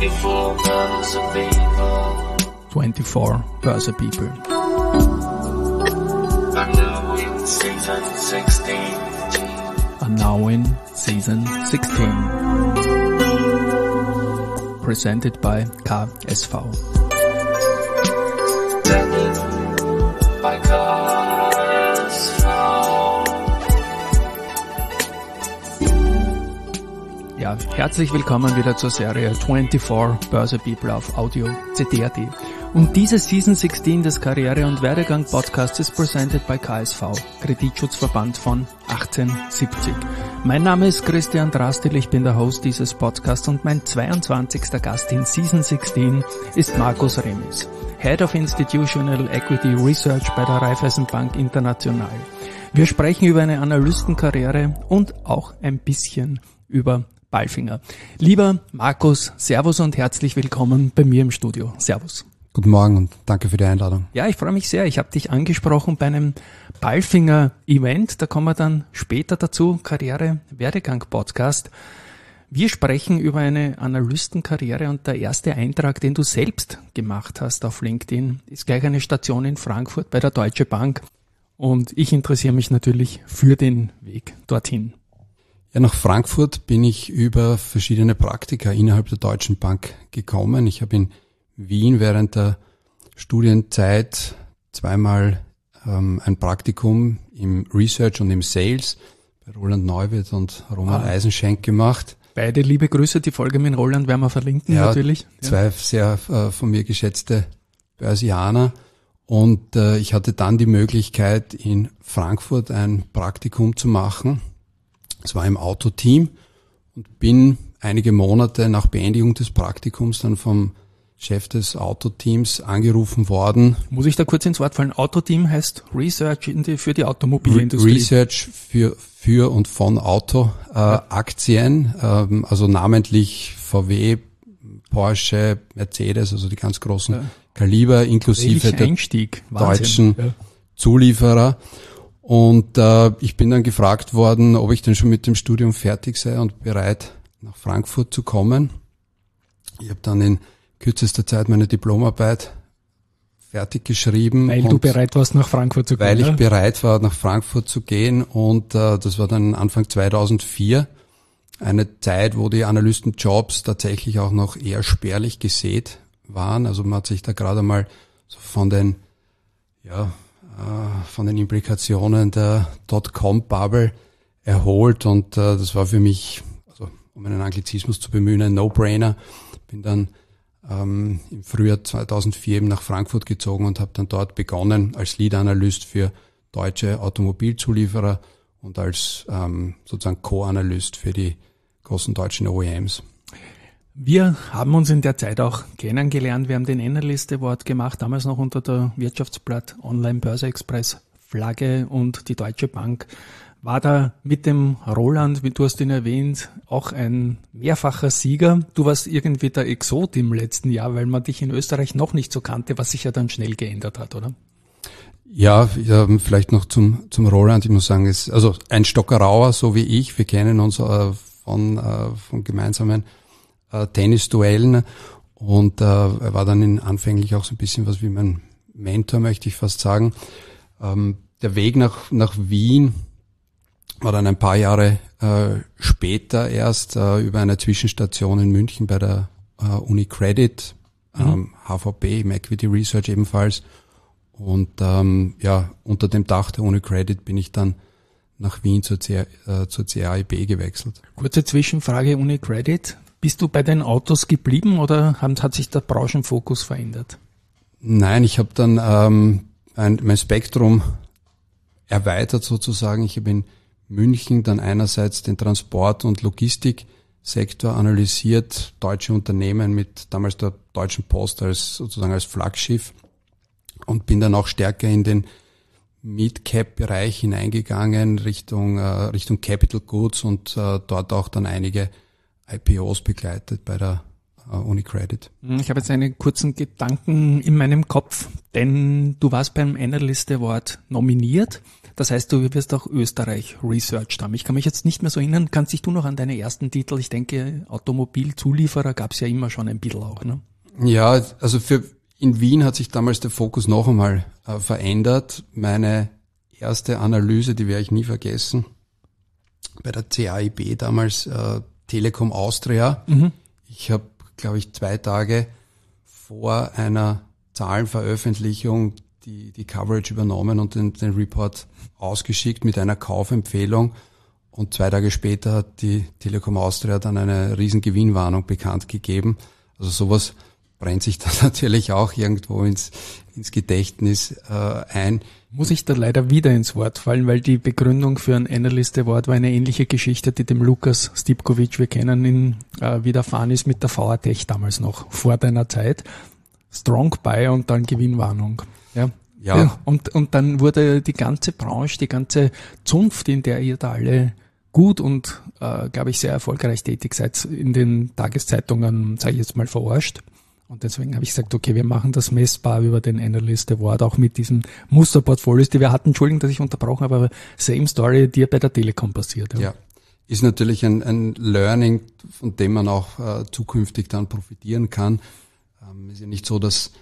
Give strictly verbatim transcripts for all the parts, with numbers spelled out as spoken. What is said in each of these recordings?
twenty-four Börse People. twenty-four Börse People. And now in season sixteen. And now in season sixteen. Presented by K S V. Presented by K S V. Ja, herzlich willkommen wieder zur Serie twenty-four Börse People auf Audio C D punkt A T. Und diese Season sixteen des Karriere- und Werdegang-Podcasts ist presented by K S V, Kreditschutzverband von achtzehnhundertsiebzig. Mein Name ist Christian Drastil, ich bin der Host dieses Podcasts und mein zweiundzwanzigster Gast in Season sixteen ist Markus Remis, Head of Institutional Equity Research bei der Raiffeisenbank International. Wir sprechen über eine Analystenkarriere und auch ein bisschen über Palfinger. Lieber Markus, Servus und herzlich willkommen bei mir im Studio. Servus. Guten Morgen und danke für die Einladung. Ja, ich freue mich sehr. Ich habe dich angesprochen bei einem Palfinger-Event. Da kommen wir dann später dazu. Karriere-Werdegang-Podcast. Wir sprechen über eine Analystenkarriere und der erste Eintrag, den du selbst gemacht hast auf LinkedIn, ist gleich eine Station in Frankfurt bei der Deutsche Bank. Und ich interessiere mich natürlich für den Weg dorthin. Ja, nach Frankfurt bin ich über verschiedene Praktika innerhalb der Deutschen Bank gekommen. Ich habe in Wien während der Studienzeit zweimal ähm, ein Praktikum im Research und im Sales bei Roland Neuwirth und Roman ah. Eisenschenk gemacht. Beide liebe Grüße, die Folge mit Roland werden wir verlinken, ja, natürlich. Ja, zwei sehr äh, von mir geschätzte Börsianer. Und äh, ich hatte dann die Möglichkeit, in Frankfurt ein Praktikum zu machen. Es war im Autoteam und bin einige Monate nach Beendigung des Praktikums dann vom Chef des Autoteams angerufen worden. Muss ich da kurz ins Wort fallen? Autoteam heißt Research in die, für die Automobilindustrie. Research für für und von Autoaktien, äh, ja. ähm, also namentlich V W, Porsche, Mercedes, also die ganz großen ja. Kaliber, inklusive der Einstieg. deutschen ja. Zulieferer. Und äh, ich bin dann gefragt worden, ob ich denn schon mit dem Studium fertig sei und bereit, nach Frankfurt zu kommen. Ich habe dann in kürzester Zeit meine Diplomarbeit fertig geschrieben. Weil du bereit warst, nach Frankfurt zu gehen. Weil ich ja? bereit war, nach Frankfurt zu gehen. Und äh, das war dann Anfang zweitausendvier. Eine Zeit, wo die Analystenjobs tatsächlich auch noch eher spärlich gesät waren. Also man hat sich da gerade mal so von den, ja, von den Implikationen der Dotcom-Bubble erholt und äh, das war für mich, also um einen Anglizismus zu bemühen, ein No-Brainer. Bin dann ähm, im Frühjahr zweitausendvier eben nach Frankfurt gezogen und habe dann dort begonnen als Lead-Analyst für deutsche Automobilzulieferer und als ähm, sozusagen Co-Analyst für die großen deutschen O E Ms. Wir haben uns in der Zeit auch kennengelernt. Wir haben den Analyst Award gemacht, damals noch unter der Wirtschaftsblatt Online Börse Express Flagge und die Deutsche Bank war da mit dem Roland, wie du hast ihn erwähnt, auch ein mehrfacher Sieger. Du warst irgendwie der Exot im letzten Jahr, weil man dich in Österreich noch nicht so kannte, was sich ja dann schnell geändert hat, oder? Ja, ja, vielleicht noch zum zum Roland. Ich muss sagen, ist also ein Stockerauer, so wie ich. Wir kennen uns äh, von äh, von gemeinsamen Tennisduellen und äh, er war dann in anfänglich auch so ein bisschen was wie mein Mentor, möchte ich fast sagen. Ähm, der Weg nach nach Wien war dann ein paar Jahre äh, später erst äh, über eine Zwischenstation in München bei der äh, UniCredit, ähm, mhm. H V B im Equity Research ebenfalls. Und ähm, ja, unter dem Dach der UniCredit bin ich dann nach Wien zur, C- äh, zur C A I B gewechselt. Kurze Zwischenfrage, UniCredit. Bist du bei den Autos geblieben oder hat sich der Branchenfokus verändert? Nein, ich habe dann ähm, ein, mein Spektrum erweitert sozusagen. Ich habe in München dann einerseits den Transport- und Logistiksektor analysiert, deutsche Unternehmen mit damals der Deutschen Post als sozusagen als Flaggschiff und bin dann auch stärker in den Mid-Cap-Bereich hineingegangen Richtung äh, Richtung Capital Goods und äh, dort auch dann einige I P Os begleitet bei der äh, UniCredit. Ich habe jetzt einen kurzen Gedanken in meinem Kopf, denn du warst beim Analyst Award nominiert. Das heißt, du wirst auch Österreich researched haben. Ich kann mich jetzt nicht mehr so erinnern. Kannst dich du noch an deine ersten Titel? Ich denke, Automobilzulieferer gab es ja immer schon ein bisschen auch, ne? Ja, also für in Wien hat sich damals der Fokus noch einmal äh, verändert. Meine erste Analyse, die werde ich nie vergessen, bei der C A I B damals, äh, Telekom Austria. Mhm. Ich habe, glaube ich, zwei Tage vor einer Zahlenveröffentlichung die, die Coverage übernommen und den, den Report ausgeschickt mit einer Kaufempfehlung. Und zwei Tage später hat die Telekom Austria dann eine riesen Gewinnwarnung bekannt gegeben. Also sowas brennt sich dann natürlich auch irgendwo ins, ins Gedächtnis äh, ein. Muss ich da leider wieder ins Wort fallen, weil die Begründung für ein Analyst Award war eine ähnliche Geschichte, die dem Lukas Stipkovic, wir kennen ihn, äh, widerfahren ist mit der V A Tech damals noch, vor deiner Zeit. Strong Buy und dann Gewinnwarnung. Ja. Ja. ja. Und, und dann wurde die ganze Branche, die ganze Zunft, in der ihr da alle gut und, äh, glaube ich, sehr erfolgreich tätig seid, in den Tageszeitungen, sage ich jetzt mal, verarscht. Und deswegen habe ich gesagt, okay, wir machen das messbar über den Analyst Award, auch mit diesen Musterportfolios, die wir hatten. Entschuldigung, dass ich unterbrochen habe, aber same Story, die bei der Telekom passiert. Ja, ja. Ist natürlich ein, ein Learning, von dem man auch äh, zukünftig dann profitieren kann. Ähm, ist ja nicht so, dass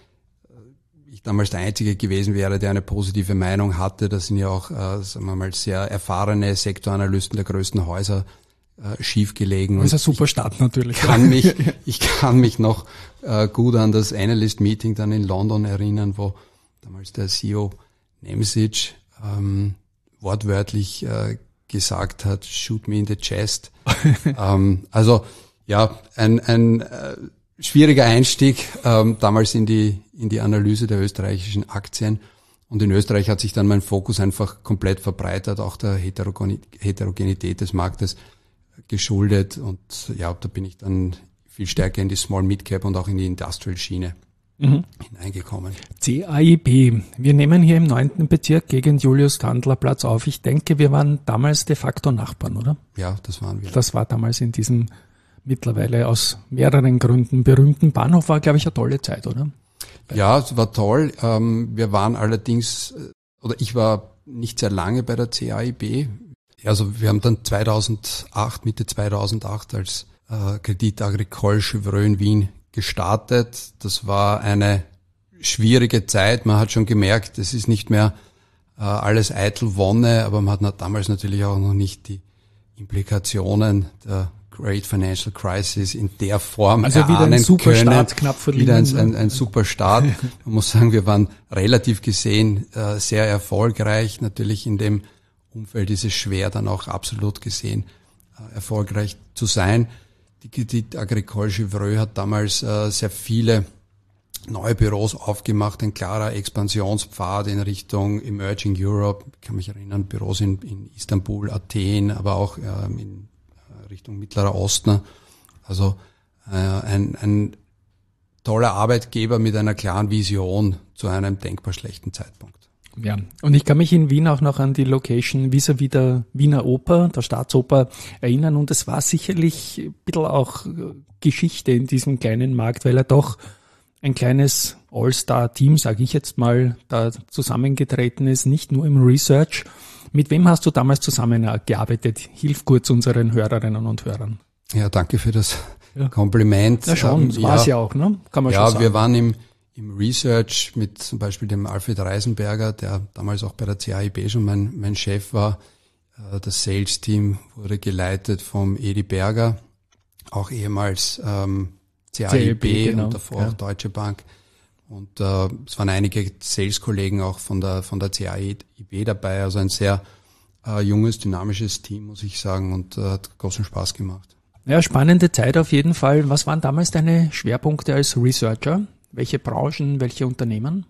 ich damals der Einzige gewesen wäre, der eine positive Meinung hatte. Das sind ja auch, äh, sagen wir mal, sehr erfahrene Sektoranalysten der größten Häuser äh, schiefgelegen. Das ist ein super Start natürlich. Ich kann mich, ich kann mich noch äh, gut an das Analyst-Meeting dann in London erinnern, wo damals der C E O Nemesic ähm, wortwörtlich äh, gesagt hat, shoot me in the chest. ähm, also ja, ein, ein äh, schwieriger Einstieg ähm, damals in die in die Analyse der österreichischen Aktien. Und in Österreich hat sich dann mein Fokus einfach komplett verbreitert, auch der Heterogenität des Marktes geschuldet. Und ja, da bin ich dann viel stärker in die Small Mid Cap und auch in die Industrial Schiene mhm. hineingekommen. C A I B. Wir nehmen hier im neunten Bezirk gegen Julius-Tandler-Platz auf. Ich denke, wir waren damals de facto Nachbarn, oder? Ja, das waren wir. Das war damals in diesem mittlerweile aus mehreren Gründen berühmten Bahnhof. War, glaube ich, eine tolle Zeit, oder? Ja, es war toll. Wir waren allerdings, oder ich war nicht sehr lange bei der C A I B. Also wir haben dann zweitausendacht, Mitte zweitausendacht als Crédit Agricole Chevreux in Wien gestartet. Das war eine schwierige Zeit. Man hat schon gemerkt, es ist nicht mehr alles eitel Wonne, aber man hat damals natürlich auch noch nicht die Implikationen der Great Financial Crisis in der Form also erahnen wieder ein super können. Start, knapp vor wieder ein, ein, ein super Start. Man muss sagen, wir waren relativ gesehen äh, sehr erfolgreich. Natürlich in dem Umfeld ist es schwer, dann auch absolut gesehen äh, erfolgreich zu sein. Die Crédit Agricole Chevreux hat damals äh, sehr viele neue Büros aufgemacht, ein klarer Expansionspfad in Richtung Emerging Europe. Ich kann mich erinnern, Büros in, in Istanbul, Athen, aber auch ähm, in Richtung Mittlerer Osten. Also äh, ein, ein toller Arbeitgeber mit einer klaren Vision zu einem denkbar schlechten Zeitpunkt. Ja, und ich kann mich in Wien auch noch an die Location vis-à-vis der Wiener Oper, der Staatsoper, erinnern. Und es war sicherlich ein bisschen auch Geschichte in diesem kleinen Markt, weil er doch ein kleines All-Star-Team, sage ich jetzt mal, da zusammengetreten ist, nicht nur im Research. Mit wem hast du damals zusammengearbeitet? Hilf kurz unseren Hörerinnen und Hörern. Ja, danke für das ja. Kompliment. Ja schon, das ähm, war es ja. ja auch, ne? Kann man ja, schon sagen. Ja, wir waren im, im Research mit zum Beispiel dem Alfred Reisenberger, der damals auch bei der C A I B schon mein, mein Chef war. Das Sales-Team wurde geleitet vom Edi Berger, auch ehemals ähm, C A I B, C A I B genau. Und davor ja. auch Deutsche Bank. Und äh, es waren einige Sales-Kollegen auch von der von der C A I B dabei, also ein sehr äh, junges, dynamisches Team, muss ich sagen, und äh, hat großen Spaß gemacht. Ja, spannende Zeit auf jeden Fall. Was waren damals deine Schwerpunkte als Researcher? Welche Branchen, welche Unternehmen?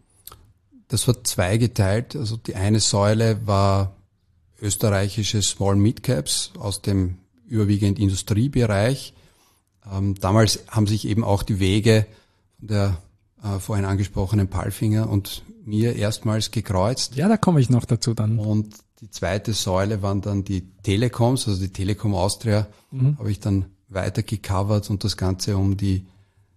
Das war zweigeteilt. Also die eine Säule war österreichische Small Mid Caps aus dem überwiegend Industriebereich. Ähm, damals haben sich eben auch die Wege von der äh, vorhin angesprochenen Palfinger und mir erstmals gekreuzt. Ja, da komme ich noch dazu dann. Und die zweite Säule waren dann die Telekoms, also die Telekom Austria mhm. habe ich dann weiter gecovert und das Ganze um die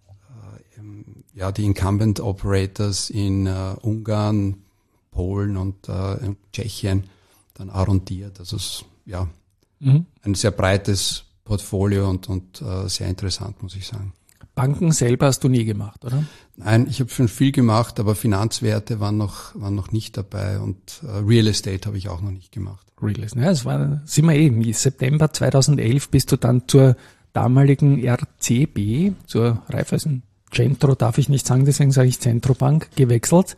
ja die Incumbent Operators in äh, Ungarn, Polen und äh, in Tschechien dann arrondiert. Also es, ja, mhm. ein sehr breites Portfolio und, und äh, sehr interessant, muss ich sagen. Banken selber hast du nie gemacht, oder? Nein, ich habe schon viel gemacht, aber Finanzwerte waren noch waren noch nicht dabei und äh, Real Estate habe ich auch noch nicht gemacht. Real Estate, ja, das war, sind wir eben, September zweitausendelf bist du dann zur damaligen R C B, zur Raiffeisen Centro, darf ich nicht sagen, deswegen sage ich Centrobank, gewechselt.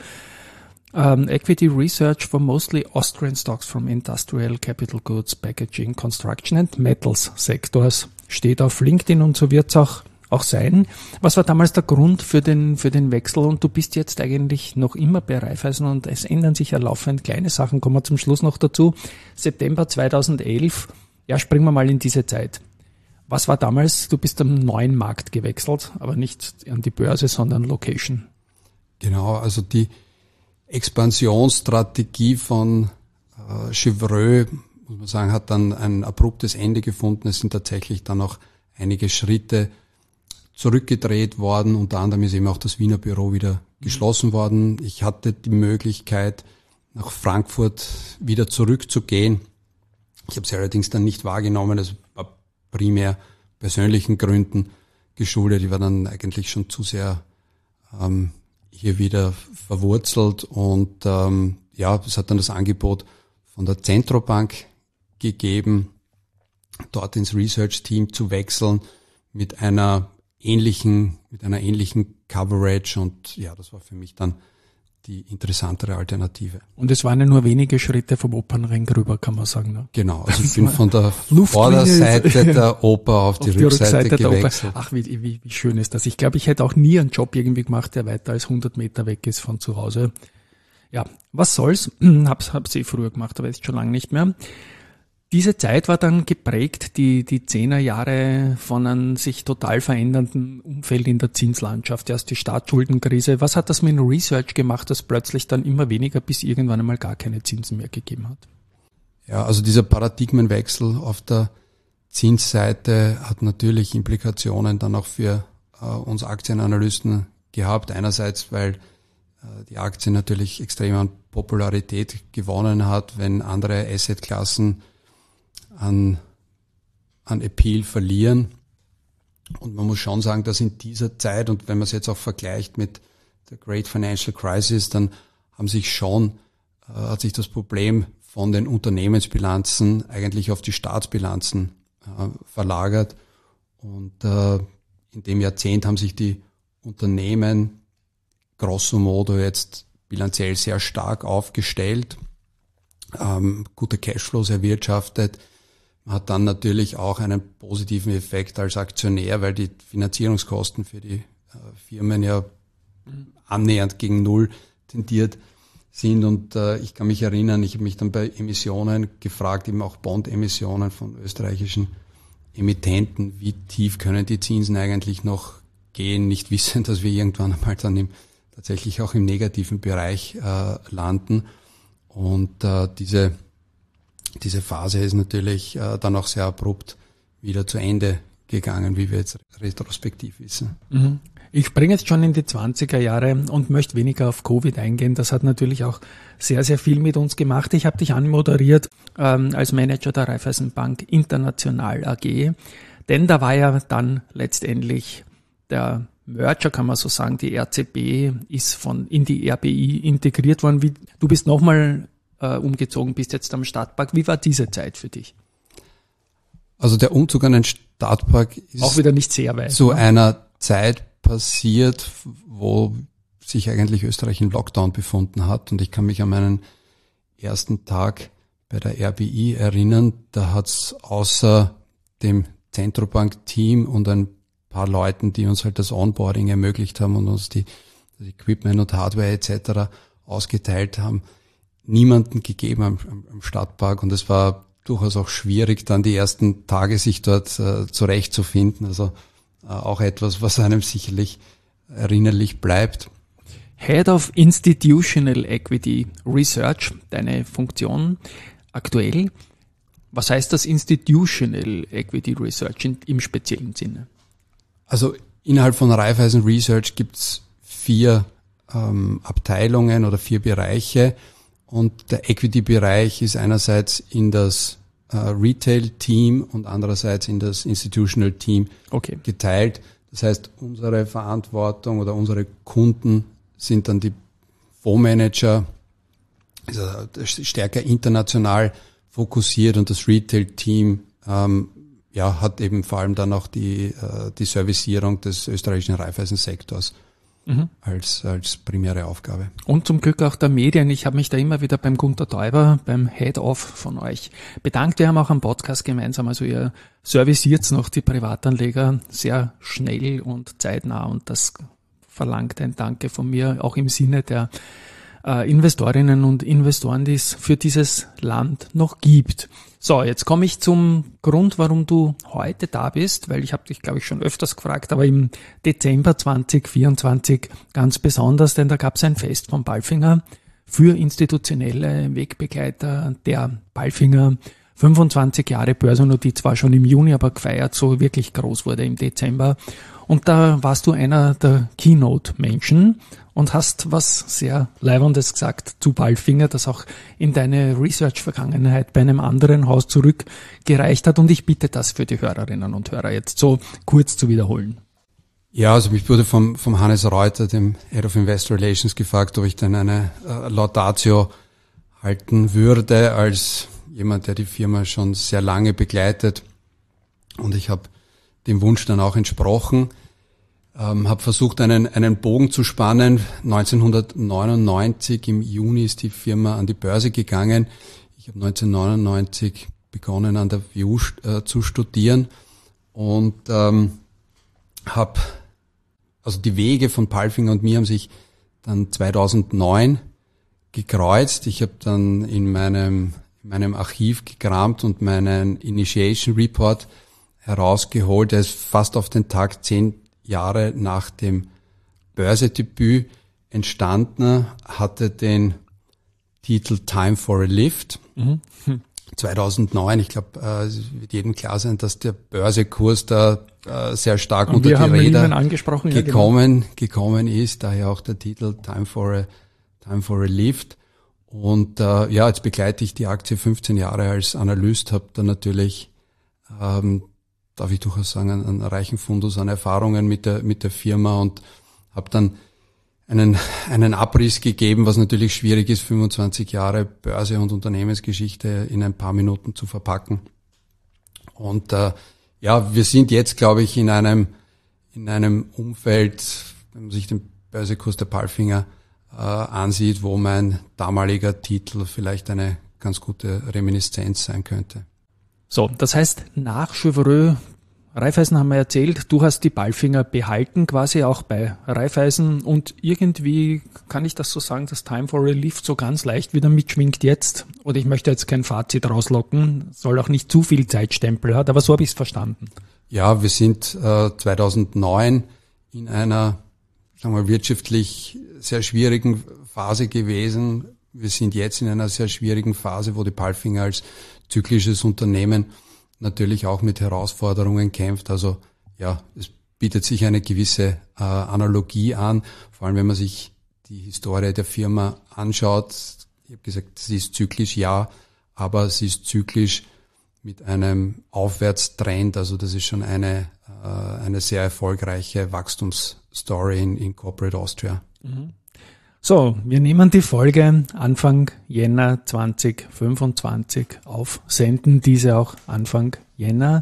Um, Equity Research for mostly Austrian stocks from industrial, capital goods, packaging, construction and metals sectors. Steht auf LinkedIn und so wird's auch auch sein. Was war damals der Grund für den für den Wechsel? Und du bist jetzt eigentlich noch immer bei Raiffeisen und es ändern sich ja laufend kleine Sachen. Kommen wir zum Schluss noch dazu. September zweitausendelf, ja, springen wir mal in diese Zeit. Was war damals? Du bist am neuen Markt gewechselt, aber nicht an die Börse, sondern Location. Genau, also die Expansionsstrategie von äh, Cheuvreux, muss man sagen, hat dann ein abruptes Ende gefunden. Es sind tatsächlich dann auch einige Schritte zurückgedreht worden. Unter anderem ist eben auch das Wiener Büro wieder geschlossen worden. Ich hatte die Möglichkeit, nach Frankfurt wieder zurückzugehen. Ich habe es allerdings dann nicht wahrgenommen. Das war primär persönlichen Gründen geschuldet. Ich war dann eigentlich schon zu sehr ähm, hier wieder verwurzelt und ähm, ja, es hat dann das Angebot von der Centrobank gegeben, dort ins Research-Team zu wechseln mit einer ähnlichen, mit einer ähnlichen Coverage und ja, das war für mich dann die interessantere Alternative. Und es waren ja nur wenige Schritte vom Opernring rüber, kann man sagen. Ne? Genau, also ich bin von der Vorderseite der Oper auf die, auf die Rückseite, Rückseite gewechselt. Ach, wie, wie, wie schön ist das. Ich glaube, ich hätte auch nie einen Job irgendwie gemacht, der weiter als hundert Meter weg ist von zu Hause. Ja, was soll's? Hab's, hab's eh früher gemacht, aber jetzt schon lange nicht mehr. Diese Zeit war dann geprägt, die die Zehnerjahre von einem sich total verändernden Umfeld in der Zinslandschaft. Erst die Staatsschuldenkrise. Was hat das mit dem Research gemacht, dass plötzlich dann immer weniger bis irgendwann einmal gar keine Zinsen mehr gegeben hat? Ja, also dieser Paradigmenwechsel auf der Zinsseite hat natürlich Implikationen dann auch für äh, uns Aktienanalysten gehabt. Einerseits, weil äh, die Aktie natürlich extrem an Popularität gewonnen hat, wenn andere Assetklassen an, an Appeal verlieren. Und man muss schon sagen, dass in dieser Zeit, und wenn man es jetzt auch vergleicht mit der Great Financial Crisis, dann haben sich schon, äh, hat sich das Problem von den Unternehmensbilanzen eigentlich auf die Staatsbilanzen äh, verlagert. Und äh, in dem Jahrzehnt haben sich die Unternehmen grosso modo jetzt bilanziell sehr stark aufgestellt, ähm, gute Cashflows erwirtschaftet. Man hat dann natürlich auch einen positiven Effekt als Aktionär, weil die Finanzierungskosten für die äh, Firmen ja annähernd gegen Null tendiert sind. Und äh, ich kann mich erinnern, ich habe mich dann bei Emissionen gefragt, eben auch Bond-Emissionen von österreichischen Emittenten, wie tief können die Zinsen eigentlich noch gehen, nicht wissend, dass wir irgendwann einmal dann im, tatsächlich auch im negativen Bereich äh, landen. Und äh, diese diese Phase ist natürlich äh, dann auch sehr abrupt wieder zu Ende gegangen, wie wir jetzt retrospektiv wissen. Mhm. Ich springe jetzt schon in die zwanziger Jahre und möchte weniger auf Covid eingehen. Das hat natürlich auch sehr, sehr viel mit uns gemacht. Ich habe dich anmoderiert ähm, als Manager der Raiffeisenbank International A G, denn da war ja dann letztendlich der Merger, kann man so sagen, die R C B ist von in die R B I integriert worden. Wie, du bist nochmal äh, umgezogen, bist jetzt am Stadtpark. Wie war diese Zeit für dich? Also der Umzug an den Stadtpark ist auch wieder nicht sehr weit. Zu ne? einer Zeit passiert, wo sich eigentlich Österreich im Lockdown befunden hat. Und ich kann mich an meinen ersten Tag bei der R B I erinnern. Da hat's außer dem Centrobank-Team und ein paar Leuten, die uns halt das Onboarding ermöglicht haben und uns die das Equipment und Hardware et cetera ausgeteilt haben, niemanden gegeben am, am Stadtpark. Und es war durchaus auch schwierig, dann die ersten Tage sich dort äh, zurechtzufinden. Also äh, auch etwas, was einem sicherlich erinnerlich bleibt. Head of Institutional Equity Research, deine Funktion aktuell. Was heißt das Institutional Equity Research in, im speziellen Sinne? Also innerhalb von Raiffeisen Research gibt's vier ähm, Abteilungen oder vier Bereiche und der Equity-Bereich ist einerseits in das äh, Retail-Team und andererseits in das Institutional-Team okay. geteilt. Das heißt, unsere Verantwortung oder unsere Kunden sind dann die Fondsmanager, also stärker international fokussiert und das Retail-Team ähm, ja, hat eben vor allem dann auch die, äh, die Servicierung des österreichischen Raiffeisensektors mhm. als, als primäre Aufgabe. Und zum Glück auch der Medien. Ich habe mich da immer wieder beim Gunter Teuber, beim Head-Off von euch bedankt. Wir haben auch am Podcast gemeinsam, also ihr serviciert noch die Privatanleger sehr schnell und zeitnah und das verlangt ein Danke von mir, auch im Sinne der äh, Investorinnen und Investoren, die es für dieses Land noch gibt. So, jetzt komme ich zum Grund, warum du heute da bist, weil ich habe dich, glaube ich, schon öfters gefragt, aber im Dezember zwanzig vierundzwanzig ganz besonders, denn da gab es ein Fest von Palfinger für institutionelle Wegbegleiter der Palfinger. fünfundzwanzig Jahre Börsennotiz war schon im Juni, aber gefeiert, so wirklich groß wurde im Dezember. Und da warst du einer der Keynote-Menschen und hast was sehr Leibendes gesagt zu Palfinger, das auch in deine Research-Vergangenheit bei einem anderen Haus zurückgereicht hat. Und ich bitte das für die Hörerinnen und Hörer jetzt so kurz zu wiederholen. Ja, also mich wurde vom, vom Hannes Reuter, dem Head of Investor Relations, gefragt, ob ich denn eine äh, Laudatio halten würde als jemand, der die Firma schon sehr lange begleitet. Und ich habe dem Wunsch dann auch entsprochen, ähm, habe versucht, einen, einen Bogen zu spannen. neunzehnhundertneunundneunzig im Juni ist die Firma an die Börse gegangen. Ich habe neunzehnhundertneunundneunzig begonnen, an der W U äh, zu studieren und ähm, habe, also die Wege von Palfinger und mir haben sich dann zweitausendneun gekreuzt. Ich habe dann in meinem in meinem Archiv gekramt und meinen Initiation Report herausgeholt. Der ist fast auf den Tag zehn Jahre nach dem Börsedebüt entstanden, hatte den Titel Time for a Lift. Mhm. Hm. zweitausendneun, ich glaube, es wird jedem klar sein, dass der Börsekurs da äh, sehr stark und unter die Räder angesprochen, gekommen, ja, genau. gekommen ist. Daher auch der Titel Time for a, Time for a Lift. Und äh, ja, jetzt begleite ich die Aktie fünfzehn Jahre als Analyst, habe dann natürlich, ähm, darf ich durchaus sagen, einen, einen reichen Fundus an Erfahrungen mit der mit der Firma und habe dann einen einen Abriss gegeben, was natürlich schwierig ist, fünfundzwanzig Jahre Börse und Unternehmensgeschichte in ein paar Minuten zu verpacken. Und äh, ja, wir sind jetzt, glaube ich, in einem in einem Umfeld, wenn man sich den Börsekurs der Palfinger äh, ansieht, wo mein damaliger Titel vielleicht eine ganz gute Reminiszenz sein könnte. So, das heißt, nach Chevreul, Raiffeisen haben wir erzählt, du hast die Palfinger behalten, quasi auch bei Raiffeisen und irgendwie, kann ich das so sagen, das Time for a Lift so ganz leicht wieder mitschwingt jetzt, oder ich möchte jetzt kein Fazit rauslocken, soll auch nicht zu viel Zeitstempel hat, aber so habe ich es verstanden. Ja, wir sind äh, zweitausendneun in einer, sagen wir, wirtschaftlich sehr schwierigen Phase gewesen. Wir sind jetzt in einer sehr schwierigen Phase, wo die Palfinger als zyklisches Unternehmen natürlich auch mit Herausforderungen kämpft. Also ja, es bietet sich eine gewisse äh, Analogie an, vor allem wenn man sich die Historie der Firma anschaut. Ich habe gesagt, sie ist zyklisch, ja, aber sie ist zyklisch mit einem Aufwärtstrend. Also das ist schon eine äh, eine sehr erfolgreiche Wachstumsstory in, in Corporate Austria. Mhm. So, wir nehmen die Folge Anfang Jänner zwanzig fünfundzwanzig auf, senden diese auch Anfang Jänner.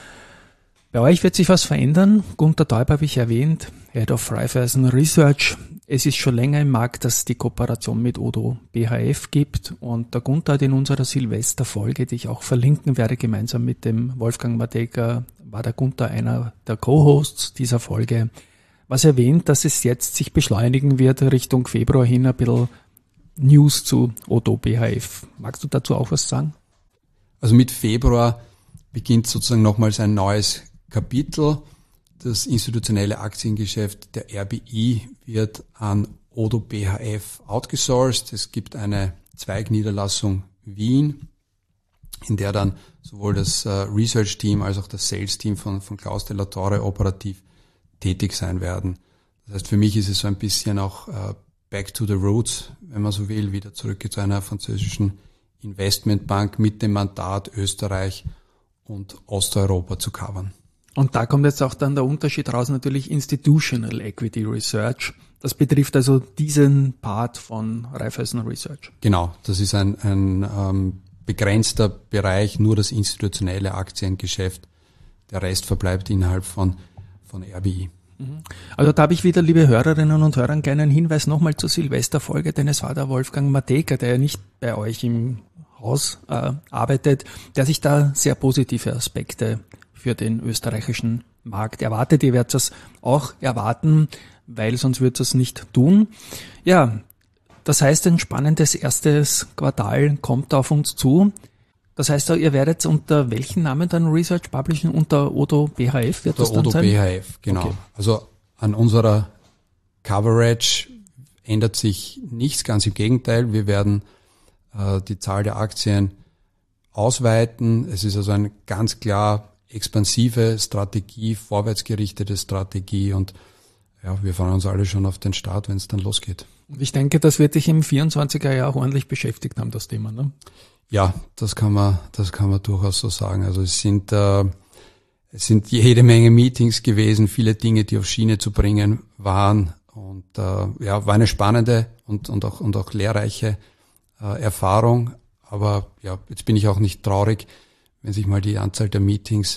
Bei euch wird sich was verändern. Gunter Teuber habe ich erwähnt, Head of Raiffeisen Research. Es ist schon länger im Markt, dass es die Kooperation mit Odo B H F gibt und der Gunter hat in unserer Silvesterfolge, die ich auch verlinken werde, gemeinsam mit dem Wolfgang Matejka, war der Gunter einer der Co-Hosts dieser Folge, was erwähnt, dass es jetzt sich beschleunigen wird Richtung Februar hin, ein bisschen News zu Odo B H F. Magst du dazu auch was sagen? Also mit Februar beginnt sozusagen nochmals ein neues Kapitel. Das institutionelle Aktiengeschäft der R B I wird an Odo B H F outgesourced. Es gibt eine Zweigniederlassung Wien, in der dann sowohl das Research-Team als auch das Sales-Team von, von Klaus de la Torre operativ tätig sein werden. Das heißt, für mich ist es so ein bisschen auch äh, back to the roots, wenn man so will, wieder zurück zu einer französischen Investmentbank mit dem Mandat, Österreich und Osteuropa zu covern. Und da kommt jetzt auch dann der Unterschied raus, natürlich Institutional Equity Research. Das betrifft also diesen Part von Raiffeisen Research. Genau, das ist ein, ein ähm, begrenzter Bereich, nur das institutionelle Aktiengeschäft. Der Rest verbleibt innerhalb von, von R B I. Also da habe ich wieder, liebe Hörerinnen und Hörer, einen kleinen Hinweis nochmal zur Silvesterfolge, denn es war der Wolfgang Matejka, der ja nicht bei euch im Haus äh, arbeitet, der sich da sehr positive Aspekte für den österreichischen Markt erwartet. Ihr werdet das auch erwarten, weil sonst würdet ihr es nicht tun. Ja, das heißt, ein spannendes erstes Quartal kommt auf uns zu. Das heißt, ihr werdet unter welchen Namen dann Research publishen? Unter Odo B H F wird das dann sein? Odo B H F, genau. Okay. Also an unserer Coverage ändert sich nichts, ganz im Gegenteil. Wir werden äh, die Zahl der Aktien ausweiten. Es ist also eine ganz klar expansive Strategie, vorwärtsgerichtete Strategie und ja, wir freuen uns alle schon auf den Start, wenn es dann losgeht. Und ich denke, das wird dich im vierundzwanziger Jahr ordentlich beschäftigt haben, das Thema, ne? Ja, das kann man, das kann man durchaus so sagen. Also es sind, äh, es sind jede Menge Meetings gewesen, viele Dinge, die auf Schiene zu bringen waren und äh, ja, war eine spannende und und auch und auch lehrreiche äh, Erfahrung. Aber ja, jetzt bin ich auch nicht traurig, wenn sich mal die Anzahl der Meetings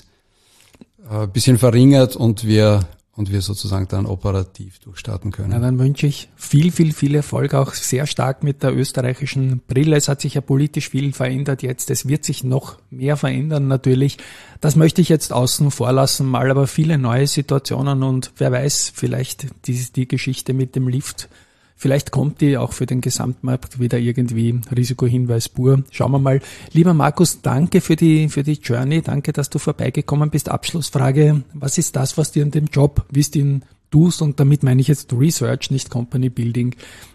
äh, ein bisschen verringert und wir und wir sozusagen dann operativ durchstarten können. Ja, dann wünsche ich viel, viel, viel Erfolg, auch sehr stark mit der österreichischen Brille. Es hat sich ja politisch viel verändert jetzt. Es wird sich noch mehr verändern natürlich. Das möchte ich jetzt außen vor lassen, mal aber viele neue Situationen und wer weiß, vielleicht die, die Geschichte mit dem Lift, vielleicht kommt die auch für den Gesamtmarkt wieder irgendwie Risikohinweis pur. Schauen wir mal. Lieber Markus, danke für die, für die Journey. Danke, dass du vorbeigekommen bist. Abschlussfrage. Was ist das, was dir an dem Job, wie du ihn tust, und damit meine ich jetzt Research, nicht Company Building,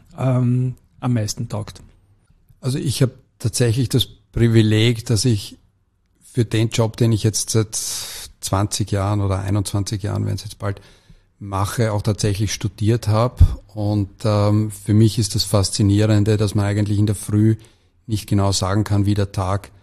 ähm, am meisten taugt? Also ich habe tatsächlich das Privileg, dass ich für den Job, den ich jetzt seit zwanzig Jahren oder einundzwanzig Jahren, wenn es jetzt bald mache, auch tatsächlich studiert habe. Und ähm, für mich ist das Faszinierende, dass man eigentlich in der Früh nicht genau sagen kann, wie der Tag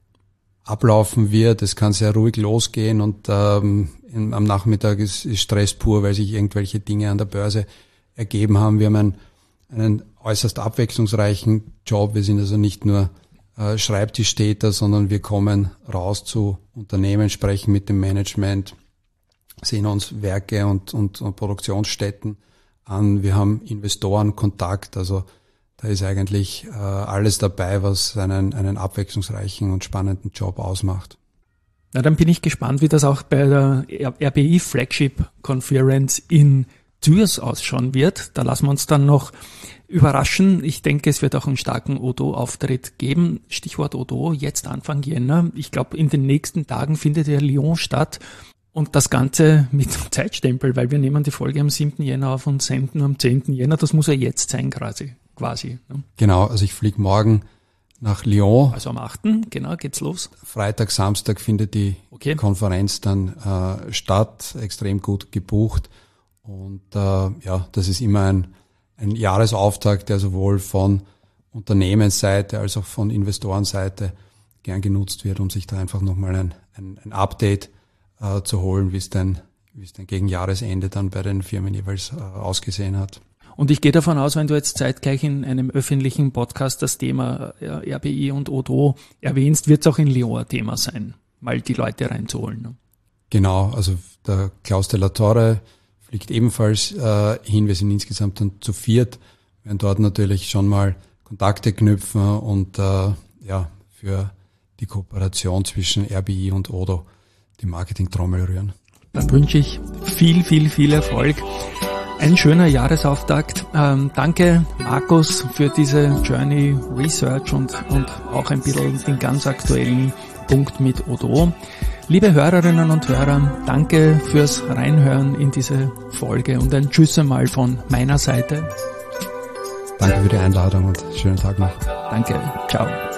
ablaufen wird. Es kann sehr ruhig losgehen und ähm, im, am Nachmittag ist, ist Stress pur, weil sich irgendwelche Dinge an der Börse ergeben haben. Wir haben einen, einen äußerst abwechslungsreichen Job. Wir sind also nicht nur äh, Schreibtischtäter, sondern wir kommen raus zu Unternehmen, sprechen mit dem Management, sehen uns Werke und, und, und Produktionsstätten an. Wir haben Investorenkontakt, also da ist eigentlich äh, alles dabei, was einen, einen abwechslungsreichen und spannenden Job ausmacht. Na, dann bin ich gespannt, wie das auch bei der R B I Flagship Conference in Zürs ausschauen wird. Da lassen wir uns dann noch überraschen. Ich denke, es wird auch einen starken Odo-Auftritt geben. Stichwort Odo, jetzt Anfang Jänner. Ich glaube, in den nächsten Tagen findet ja Lyon statt. Und das Ganze mit Zeitstempel, weil wir nehmen die Folge am siebten Jänner auf und senden am zehnten Jänner. Das muss ja jetzt sein quasi. quasi ne? Genau, also ich fliege morgen nach Lyon. Also am achten genau, geht's los. Freitag, Samstag findet die okay. Konferenz dann äh, statt, extrem gut gebucht. Und äh, ja, das ist immer ein, ein Jahresauftakt, der sowohl von Unternehmensseite als auch von Investorenseite gern genutzt wird, um sich da einfach nochmal ein, ein, ein Update zu holen, wie es denn, wie es denn gegen Jahresende dann bei den Firmen jeweils äh, ausgesehen hat. Und ich gehe davon aus, wenn du jetzt zeitgleich in einem öffentlichen Podcast das Thema äh, R B I und Odo erwähnst, wird es auch in Lyon ein Thema sein, mal die Leute reinzuholen. Ne? Genau, also der Klaus de la Torre fliegt ebenfalls äh, hin. Wir sind insgesamt dann zu viert, werden dort natürlich schon mal Kontakte knüpfen und äh, ja für die Kooperation zwischen R B I und Odo die Marketing-Trommel rühren. Dann wünsche ich viel, viel, viel Erfolg. Ein schöner Jahresauftakt. Ähm, danke, Markus, für diese Journey Research und, und auch ein bisschen den ganz aktuellen Punkt mit Odo. Liebe Hörerinnen und Hörer, danke fürs Reinhören in diese Folge und ein Tschüss einmal von meiner Seite. Danke für die Einladung und schönen Tag noch. Danke, ciao.